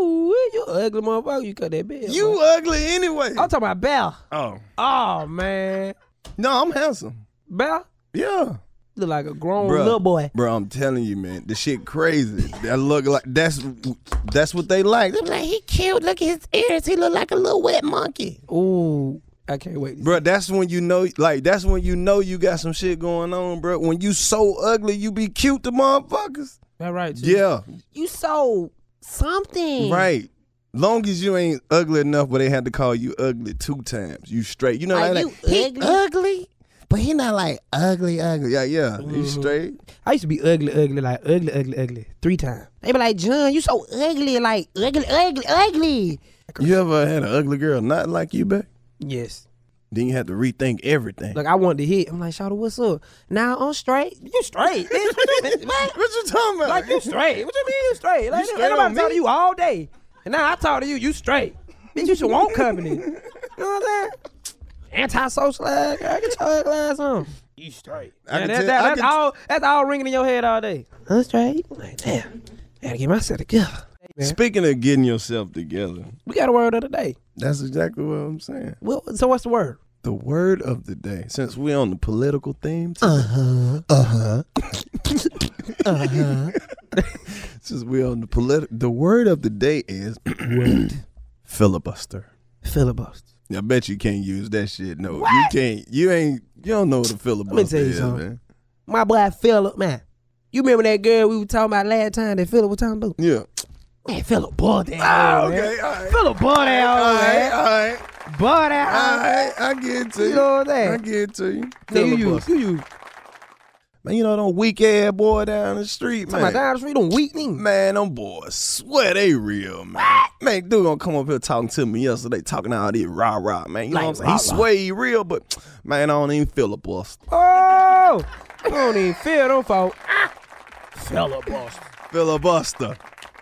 you ugly motherfucker. You cut that bill. You boy. ugly anyway. I'm talking about Bell. Oh. Oh man, No, I'm handsome. Bell Yeah. look like a grown Bruh, little boy. Bro, I'm telling you, man, the shit crazy. That look like that's that's what they like. They be like, he cute. Look at his ears. He look like a little wet monkey. Ooh, I can't wait. Bro, that's when you know, like, that's when you know you got some shit going on, bro. When you so ugly, you be cute to motherfuckers. That right? Too. Yeah, You so something. right. Long as you ain't ugly enough, but they had to call you ugly two times. You straight. You know, Are like, you like, he ugly? ugly, but he not like ugly, ugly. Yeah, yeah. Mm-hmm. You straight. I used to be ugly, ugly, like ugly, ugly, ugly, three times. They be like, John, you so ugly, like ugly, ugly, ugly. You ever had an ugly girl not like you back? Yes. Then you had to rethink everything. Like I wanted to hit. I'm like, Shawty, what's up? Now I'm straight. You straight? bitch. What you- what? What you talking about? Like you straight? What you mean you straight? Like You straight ain't nobody on talk me? to you all day, and now I talk to you. You straight? Bitch, you should want company. You know what I'm saying? Anti-social ass. Girl, get your ugly ass on. You straight? I Man, can that, tell- that- I that's can- all. That's all ringing in your head all day. I'm straight. I'm like, damn. Gotta get myself together. Man. Speaking of getting yourself together, We got a word of the day. that's exactly what I'm saying. Well, so what's the word? The word of the day, since we're on the political theme today. Uh-huh. Uh-huh. uh-huh. Since we're on the political, the word of the day is filibuster. Filibuster. I bet you can't use that shit. No, you can't. You ain't. You don't know what a filibuster tell you is, something. man. My boy Philip, man. You remember that girl we were talking about last time that Philip was talking about? Yeah. Man, Philip boy that Ah, hoe, man. okay, all right. Philip boy that All hoe, right, man. all right, Boy that all hoe. right. I get it to you. You know what I'm saying? I get it to you. Yeah, you use, Filibuster. you use. Man, you know them weak ass boy down the street, Talking man. about down the street, them weak niggas. Man, them boys swear they real, man. Man, dude gonna come up here talking to me yesterday, talking all this rah rah, man. You know Like what I'm saying? He rah-rah. swear he real, but man, I don't even feel a bust. Oh, you don't even feel them folk. Filibuster. Filibuster.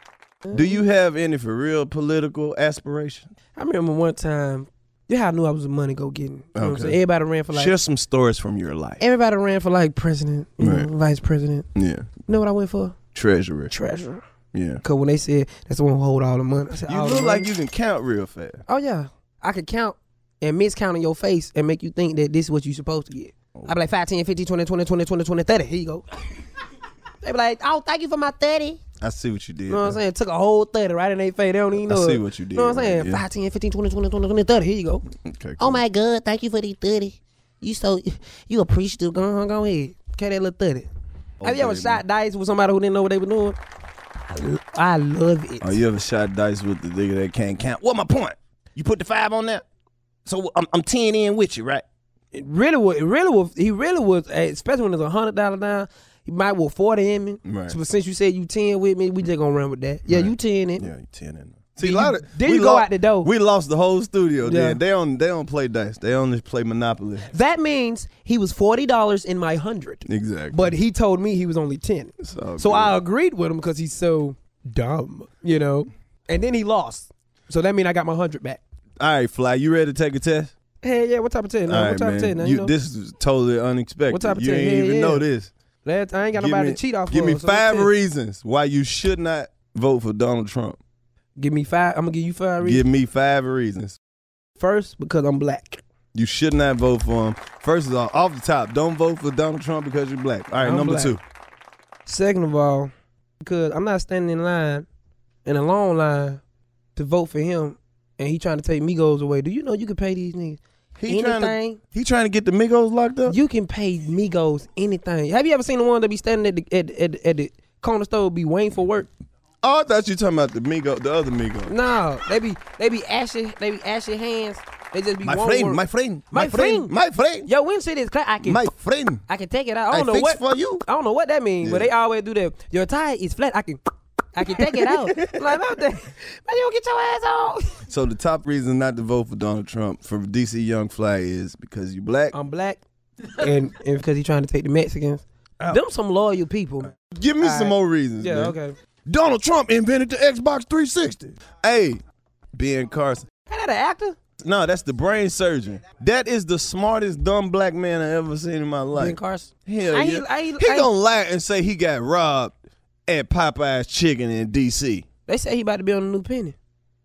Do you have any for real political aspirations? I remember one time, you know how I knew I was a money go getting. You know what I'm Okay. saying? Everybody ran for like, Share some stories from your life. everybody ran for like president, you Right. know, vice president. Yeah. You know what I went for? Treasurer. Treasurer. Yeah. Cause when they said that's the one who hold all the money, I said, You all the look like money? you can count real fast. Oh yeah, I could count and miscount in your face and make you think that this is what you supposed to get. Oh. I be like five, ten, fifteen, twenty, twenty, twenty, twenty, twenty, thirty. Here you go. They be like, oh, thank you for my thirty. I see what you did. You know what I'm man. saying? Took a whole thirty right in their face. They don't even I know. see it. what you did, You know what I'm saying? man, yeah. five, ten, fifteen, twenty, twenty, twenty, twenty, thirty. Here you go. Okay, Oh cool. my God, thank you for the thirty. You so, you appreciative. Go on, go ahead. Carry that little thirty. Have you ever Okay, shot dice with somebody who didn't know what they were doing? I, I love it. Oh, you ever shot dice with the nigga that can't count? What my point? You put the five on there? So I'm, I'm ten in with you, right? It really was. It really was. He really was. eh, Especially when there's a hundred dollar down, he might want forty in me. Right. So, but since you said you ten with me, we just gonna run with that. Yeah, Right. you ten in. Yeah, you ten in there. See, Then a lot you- of then we you go lo- out the door. We lost the whole studio. Yeah. Then they don't they don't play dice. They only play Monopoly. That means he was forty dollars in my hundred, Exactly. but he told me he was only ten. So, So I agreed with him because he's so dumb, you know. And then he lost. So that means I got my hundred back. all right, Fly. You ready to take a test? Hey, yeah, what type of ten? all Now? right, What type man. of ten? Now, you, you know? This is totally unexpected. What type of you ten? ain't Yeah, even yeah. know this. Last, I ain't got Give nobody me- to cheat off. Give for, me so let's five see. reasons why you should not vote for Donald Trump. Give me five. I'm gonna give you five reasons. Give me five reasons. First, because I'm black. You should not vote for him. First of all, off the top, don't vote for Donald Trump because you're black. All right, I'm number black. two. Second of all, because I'm not standing in line, in a long line, to vote for him, and he trying to take Migos away. Do you know you can pay these niggas He trying to anything? he trying to get the Migos locked up. You can pay Migos anything. Have you ever seen the one that be standing at the at, at, at the corner store be waiting for work? Oh, I thought you talking about the Migo, the other Migo. No, they be they be ashy, they be ashy hands. They just be My want friend, work. my friend, My my friend, friend. my friend, Yo, when shit is clear, I can my friend. I can take it out. I I don't know fix what for you. I don't know what that means, but Yeah. they always do that. Your tire is flat. I can I can take it out. I'm like, man, man, you don't get your ass on. So the top reason not to vote for Donald Trump for D C Young Fly is because you black. I'm black, and and because he trying to take the Mexicans. Them some loyal people. Give me All some right. more reasons. Yeah, man. okay. Donald Trump invented the Xbox three sixty. Hey, Ben Carson. Ain't that an actor? No, that's the brain surgeon. That is the smartest dumb black man I ever seen in my life. Ben Carson. Hell I- yeah. I- he I- gonna lie and say he got robbed at Popeye's Chicken in D C. They say he about to be on the new penny.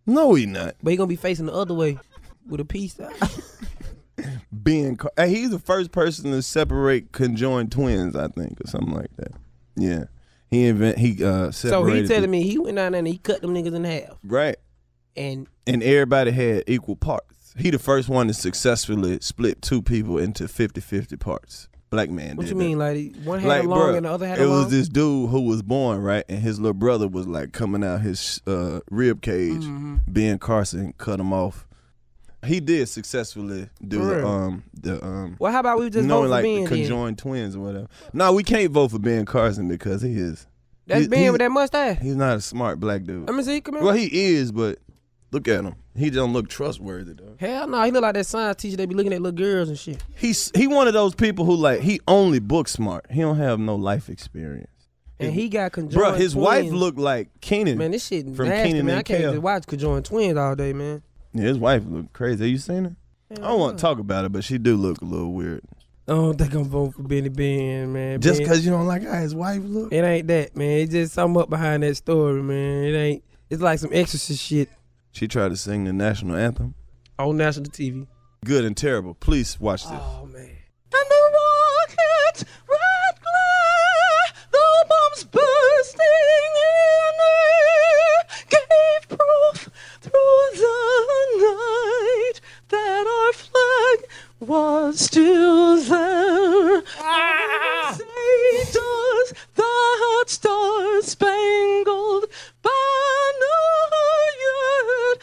No, he not. But he gonna be facing the other way with a peace sign. Ben, Car- hey, he's the first person to separate conjoined twins, I think, or something like that. Yeah, he invent he uh separated. So he telling the- me he went down there and he cut them niggas in half, right, and and everybody had equal parts. He the first one to successfully split two people into fifty-fifty parts. Black man. what did you that. mean, like one had Like, a long bruh, and the other had it a long? was this dude who was born, right, and his little brother was like coming out his uh, rib cage. Mm-hmm. Ben Carson cut him off. He did successfully do For the real? um the um Well, how about we just knowing vote for like Ben the then? conjoined twins or whatever. No, we can't vote for Ben Carson because he is That's he- Ben he's- with that mustache. he's not a smart black dude. Let me see, come here. Well, he is, but look at him. He don't look trustworthy though. Hell no, he look like that science teacher. They be looking at little girls and shit. He's he one of those people who like he only book smart. He don't have no life experience. And he got conjoined Bro, his twins. wife looked like Keenan. Man, this shit from nasty, Kenan man. and I can't Kel. just watch conjoined twins all day, man. Yeah, his wife looked crazy. Have you seen her? I don't want to talk about it, but she do look a little weird. I don't think I'm voting for Benny Ben, man. Just Ben- because you don't like how his wife look? It ain't that, man. It's just something up behind that story, man. It ain't. It's like some exorcist shit She tried to sing the national anthem. on national T V. Good and terrible. Please watch this. Oh man. And the rocket's red glare, the bombs bursting in air, gave proof through the night that our flag was still there. Ah! Say does that star-spangled banner yet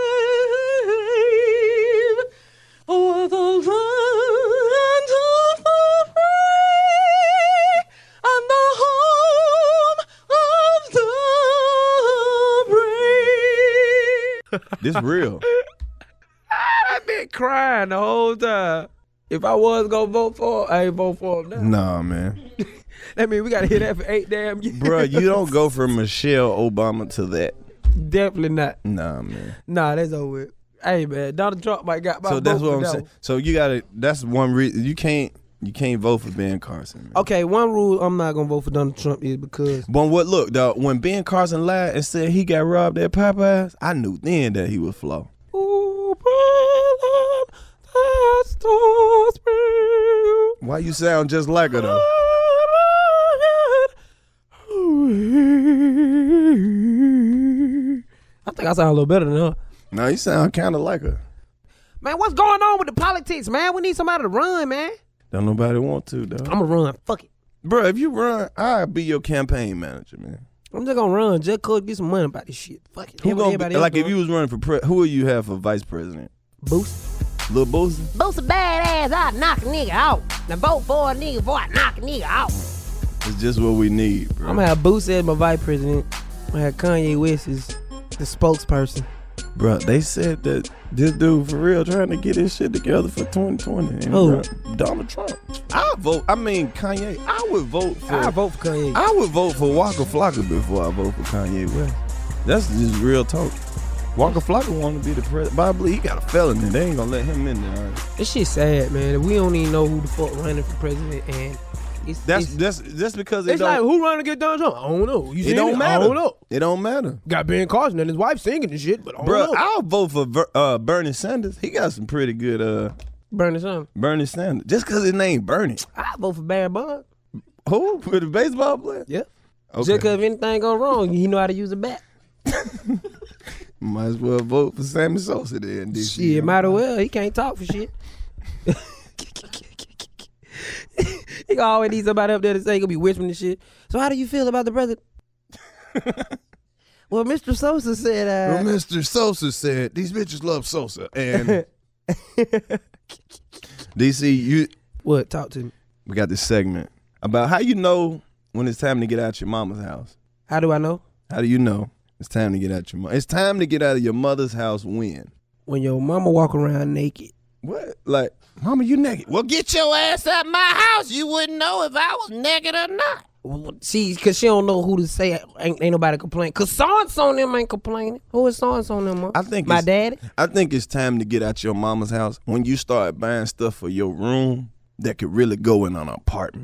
wave o'er the land of the free and the home of the brave. This real. I've been crying the whole time. If I was gonna vote for him, I ain't vote for him now. Nah, man. That mean we gotta hear that for eight damn years. Bruh, you don't go from Michelle Obama to that. Definitely not. Nah, man. Nah, that's over with. Hey man, Donald Trump might got my So that's vote what for I'm that saying. one. So you gotta, that's one reason. You can't, you can't vote for Ben Carson, man. Okay, one rule I'm not gonna vote for Donald Trump is because But what, look, dog, when Ben Carson lied and said he got robbed at Popeyes, I knew then that he was flawed. Ooh, brother, that star's real. Why you sound just like her, though? I think I sound a little better than her. No, you sound kind of like her. Man, what's going on with the politics, man? We need somebody to run, man. Don't nobody want to, dog. I'm gonna run. Fuck it. Bro, if you run, I'll be your campaign manager, man. I'm just gonna run just cause get some money about this shit. Fuck it. Who Everybody- gonna be, everybody else like if going. you was running for pre, who would you have for vice president? Boost. Lil Boosie? Boost a badass, I knock a nigga out. Now vote for a nigga before I knock a nigga out. It's just what we need, bro. I'm gonna have Boost as my vice president. I'm gonna have Kanye West as the spokesperson. Bro, they said that this dude for real trying to get his shit together for twenty twenty. And Who? bro, Donald Trump. I vote. I mean Kanye. I would vote for. I vote for Kanye. I would vote for Waka Flocka before I vote for Kanye West. That's just real talk. Waka Flocka want to be the president, but I believe he got a felony. They ain't gonna let him in there. This shit sad, man. We don't even know who the fuck running for president, and it's That's it's, that's that's because it it's like don't. who running against Donald Trump? I don't know. You It seen don't I matter. don't know. It don't matter, Got Ben Carson and his wife singing and shit, but I don't bro. know. I'll vote for Ver, uh, Bernie Sanders. He got some pretty good uh, Bernie Sanders. Bernie Sanders. Just because his name Bernie. I vote for Barry Bond. Who? For the baseball player? Yeah. Okay. Just cause if anything go wrong, he know how to use a bat. Might as well vote for Sammy Sosa then. D C. Shit, might as well. He can't talk for shit. He gonna always need somebody up there to say he gonna be whispering and shit. So how do you feel about the president? Well, Mister Sosa said, uh, Well, Mister Sosa said these bitches love Sosa, and D C, you what? Talk to me. we got this segment about how you know when it's time to get out your mama's house. How do I know? How do you know it's time to get out your mom? It's time to get out of your mother's house when? When your mama walk around naked. What? Like, mama, you naked? Well, get your ass out my house. You wouldn't know if I was naked or not. Well, see, cause she don't know who to say. Ain't, ain't nobody complain. Cause so-and-so and them ain't complaining. Who is so-and-so and them? Huh? I think my it's- daddy. I think it's time to get out your mama's house when you start buying stuff for your room that could really go in an apartment.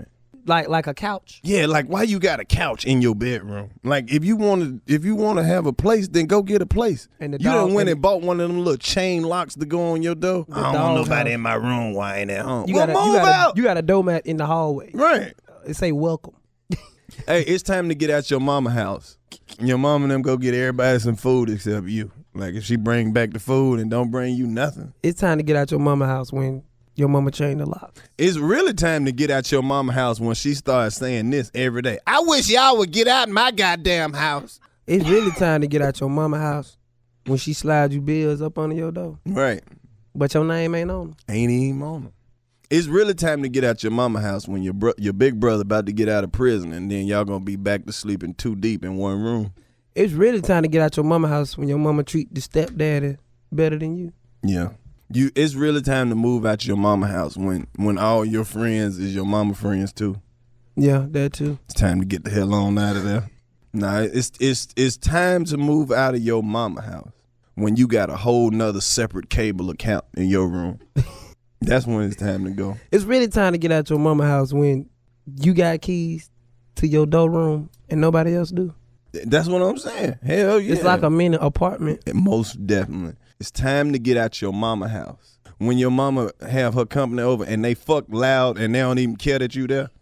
Like like a couch. Yeah, like why you got a couch in your bedroom? Like if you want to, if you want to have a place, then go get a place. And the you dog- done went and- and bought one of them little chain locks to go on your door. I don't want dog nobody house. in my room while I ain't at home. You well, got a, move you got out. a, you got a doormat in the hallway. right. It say welcome. Hey, it's time to get out your mama house. Your mom and them go get everybody some food except you. Like if she bring back the food and don't bring you nothing. It's time to get out your mama house when your mama changed the lock. It's really time to get out your mama house when she starts saying this every day. I wish y'all would get out my goddamn house. It's really time to get out your mama house when she slides you bills up under your door. Right. But your name ain't on them. Ain't even on them. It's really time to get out your mama house when your bro- your big brother about to get out of prison and then y'all gonna be back to sleeping too deep in one room. It's really time to get out your mama house when your mama treat the stepdaddy better than you. Yeah. You, it's really time to move out your mama house when, when all your friends is your mama friends too. Yeah, that too. It's time to get the hell on out of there. Nah, it's it's it's time to move out of your mama house when you got a whole nother separate cable account in your room. That's when it's time to go. It's really time to get out your mama house when you got keys to your door room and nobody else do. That's what I'm saying. Hell yeah. It's like a mini apartment. Most definitely. It's time to get out your mama house. When your mama have her company over and they fuck loud and they don't even care that you there.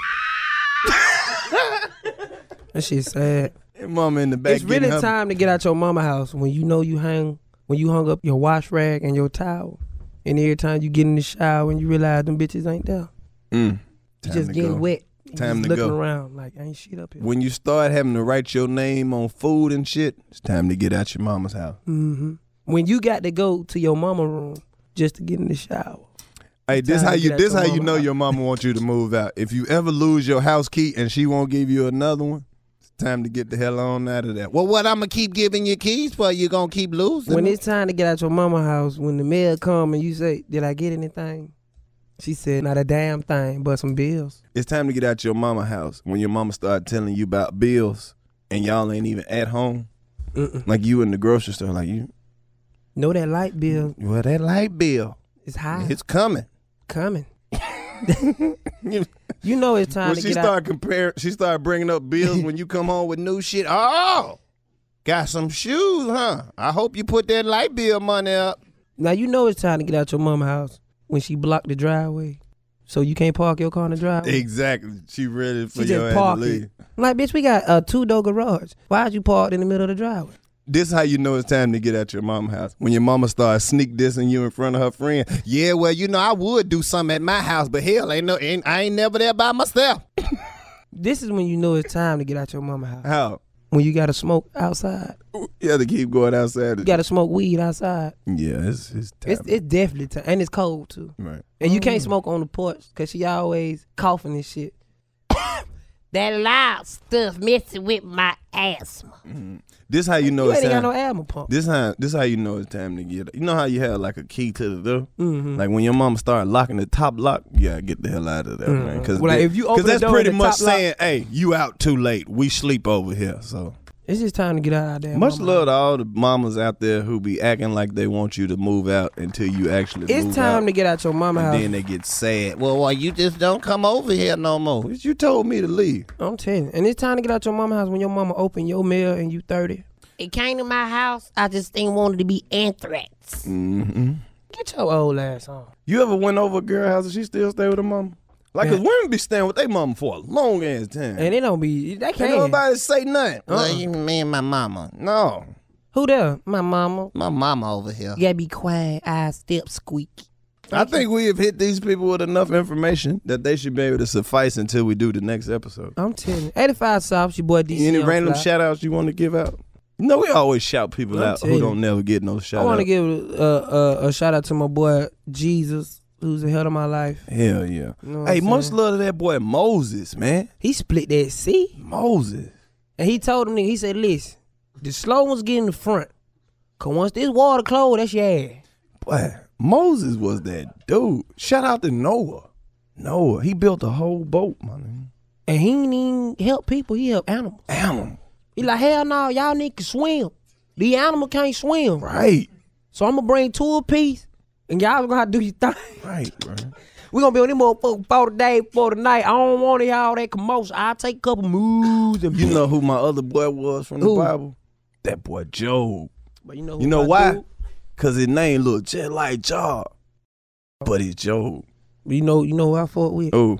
That shit sad. And mama in the back It's really getting her- time to get out your mama house when you know you hang when you hung up your wash rag and your towel. And every time you get in the shower and you realize them bitches ain't there. Mm, You time just to getting go. wet. You Time just to looking go. around like ain't shit up here. When you start having to write your name on food and shit, it's time to get out your mama's house. Mm-hmm. When you got to go to your mama room just to get in the shower. Hey, this Time how to you get out this your how you mama know house. your mama wants you to move out. If you ever lose your house key and she won't give you another one, it's time to get the hell on out of there. Well, what I'm gonna keep giving you keys for? You gonna keep losing? When them? it's time to get out your mama house, when the mail come and you say, "Did I get anything?" She said, "Not a damn thing, but some bills." It's time to get out your mama house when your mama start telling you about bills and y'all ain't even at home. Mm-mm. Like you in the grocery store, like you. Know that light bill Well, that light bill, is high. it's coming. coming. You- You know it's time when to she get out. start comparing, she start bringing up bills when you come home with new shit. Oh, got some shoes, huh? I hope you put that light bill money up. Now you know it's time to get out your mama house when she blocked the driveway, so you can't park your car in the driveway. Exactly. She ready for She your just ass to parked leave. it. I'm like, bitch, we got a two door garage. Why'd you park in the middle of the driveway? This how you know it's time to get out your mama house. When your mama starts sneak dissing you in front of her friend. Yeah, well, you know, I would do something at my house, but hell, ain't no, ain't, I ain't never there by myself. This is when you know it's time to get out your mama house. How? When you gotta smoke outside. You have to keep going outside. You gotta smoke weed outside. Yeah, it's it's time. It's it's definitely time, and it's cold too. right. And you can't smoke on the porch because she always coughing and shit. That loud stuff messing with my asthma. This how you know You it's ain't got time. no asthma pump. This how this how you know it's time to get. You know how you have like a key to the door. Mm-hmm. Like when your mama start locking the top lock, you gotta get the hell out of there, man. Because Well, like, if you open the that's door pretty and the much top lock- saying, "Hey, you out too late. We sleep over here." So It's just time to get out of there. much mama. love to all the mamas out there who be acting like they want you to move out until you actually. It's move time out. to get out your mama And house. then they get sad. Well, why you just don't come over here no more? You told me to leave. I'm telling you. And it's time to get out your mama house when your mama open your mail and you thirty. It came to my house. I just didn't want it to be anthrax. Mm-hmm. Get your old ass on. You ever went over a girl house and she still stay with her mama? Like, Yeah. cause women be staying with their mama for a long ass time. And it don't be, they Ain't can't. nobody say nothing. Uh-uh. Well, you mean my mama? No, Who there? My mama. my mama over here. You gotta be quiet. I step squeaky. I think we have hit these people with enough information that they should be able to suffice until we do the next episode. I'm telling you. eighty-five South, your boy D C. Any on random fly. shout outs you want to give out? No, we always shout people I'm out who telling you. don't never get no I shout want to out. give uh, uh, a shout out to my boy Jesus, who's the head of my life. Hell yeah. You know what Hey, I'm much saying? love to that boy Moses, man. He split that C. Moses. And he told him, he said, listen, the slow ones get in the front. Because once this water closed, that's your ass. Boy, Moses was that dude. Shout out to Noah. Noah, he built a whole boat, man. And he ain't even help people, he help animals. Animal. He like, hell no, y'all need to swim. The animal can't swim. Right. So I'm going to bring two apiece, and y'all going to have to do your thing. Right, bro. We gonna be on this motherfucker for today, for tonight. I don't want to hear all that commotion. I'll take a couple moves. And You know who my other boy was from the Who? Bible? That boy Job. But you know, You know my why? dude? Cause his name look just like Job, but it's Job. You know, you know who I fought with? Oh,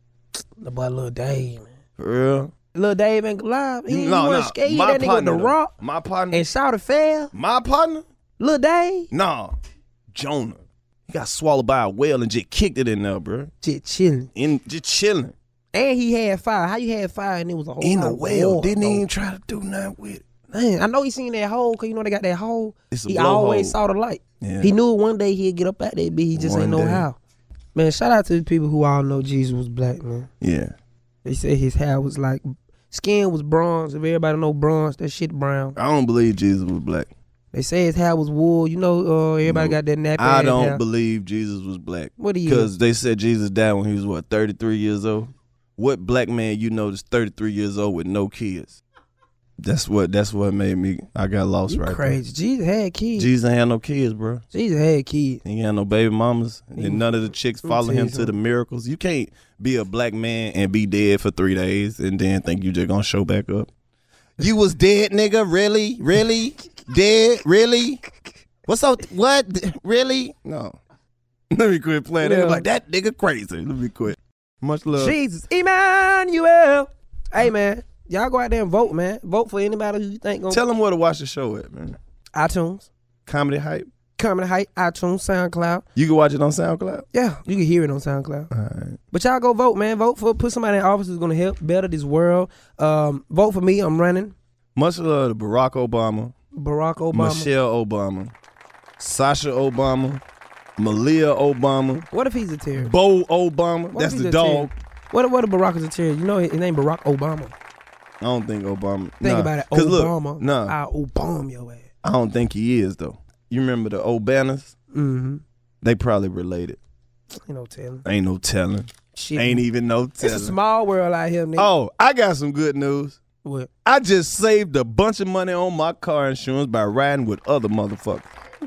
The boy Lil Dave, man. for real? Lil Dave ain't live. He, he no, wasn't no. scared. He My that nigga with the partner, though. rock My partner. and shouted fail. My partner? Lil Dave, Nah, Jonah. He got swallowed by a whale and just kicked it in there, bro. just chilling. In just chilling And he had fire. How you had fire and it was a whole in lot the of whale. water, Didn't though. even try to do nothing with it. Man, I know he seen that hole because you know they got that hole. It's a He blowhole. always saw the light. Yeah. He knew one day he'd get up out that bitch. He just One ain't know day. how. Man, shout out to the people who all know Jesus was black, man. Yeah. They said his hair was like, skin was bronze. If everybody know bronze, that shit brown. I don't believe Jesus was black. They say his hair was wool. You know, uh, everybody No. got that nappy I ass don't hair. believe Jesus was black. What do you? Because they said Jesus died when he was, what, thirty-three years old? What black man you know that's thirty-three years old with no kids? That's what That's what made me, I got lost You right crazy. Jesus had there. kids. Jesus ain't had no kids, bro. Jesus had kids. He ain't had no baby mamas. And Mm. then none of the chicks Let me follow tell you him to the something. miracles. You can't be a black man and be dead for three days and then think you just gonna show back up. You was dead, nigga? Really? Really? Dead? Really? What's up? What? Really? No. Let me quit playing. They Yeah. like, that nigga crazy. Let me quit. Much love. Jesus, Emmanuel. Hey man, y'all go out there and vote, man. Vote for anybody who you think gonna Tell them where to watch the show at, man. iTunes, Comedy Hype. Comedy Hype, iTunes, SoundCloud. You can watch it on SoundCloud. Yeah, you can hear it on SoundCloud. All right. But y'all go vote, man. Vote for put somebody in office who's gonna help better this world. Um, vote for me. I'm running. Much love to Barack Obama, Barack Obama. Michelle Obama, Sasha Obama, Malia Obama, What if he's a terrorist? Bo Obama. What That's if he's the a dog. terrorist? What if, what if Barack is a terrorist? You know his name Barack Obama. I don't think Obama. Think nah. about it. 'Cause Obama. Look, nah, I Obama your ass. I don't think he is though. You remember the Obanas? Mm-hmm. They probably related. Ain't no telling. Ain't no telling. Shit. Ain't even no It's a telling. small world out here, nigga. Oh, I got some good news. What? I just saved a bunch of money on my car insurance by riding with other motherfuckers.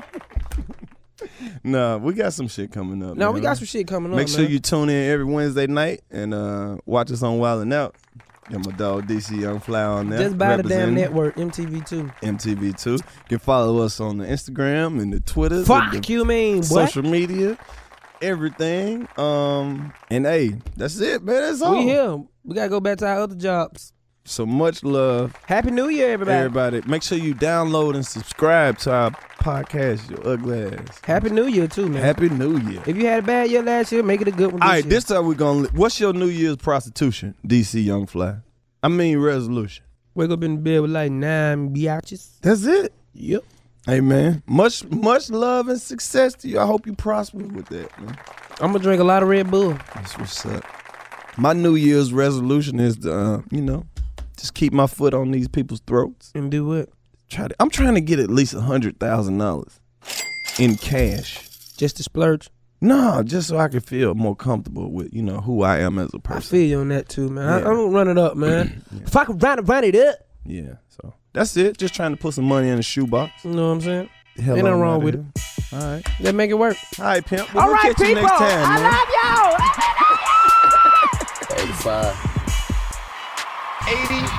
Nah, we got some shit coming up. No, man. we got some shit coming up. Make sure man. you tune in every Wednesday night and uh, watch us on Wildin' Out. Got my dog D C Young Fly on there. Just buy the damn representing network, M T V two. M T V two. You can follow us on the Instagram and the Twitter. Fuck you, mean what? Social media, everything. Um, and hey, that's it, man. That's all. We here. We gotta go back to our other jobs. So much love, Happy New Year, everybody. everybody. Make sure you download and subscribe to our podcast, Your Ugly Ass. Happy New Year too, man. Happy New Year. If you had a bad year last year, make it a good one. All This right, year. this time we're gonna. li- What's your New Year's prostitution, D C Young Fly? I mean resolution. Wake up in the bed with like nine biatches. That's it. Yep. Hey man, much much love and success to you. I hope you prosper with that, man. I'm gonna drink a lot of Red Bull. That's what's up. My New Year's resolution is to, uh, you know, just keep my foot on these people's throats. And do what? Try to. I'm trying to get at least a hundred thousand dollars in cash. Just to splurge. No, just so I can feel more comfortable with, you know, who I am as a I person. feel you on that too, man. I, Yeah. I'm gonna run it up, man. If I could run it, run it up. Yeah, so that's it. Just trying to put some money in the shoebox. You know what I'm saying? Hell Ain't nothing on wrong outta with here. All right. Let's make it work. All right, pimp. Well, All we'll right, catch you people. next time, I man. love y'all. eighty-five. eighty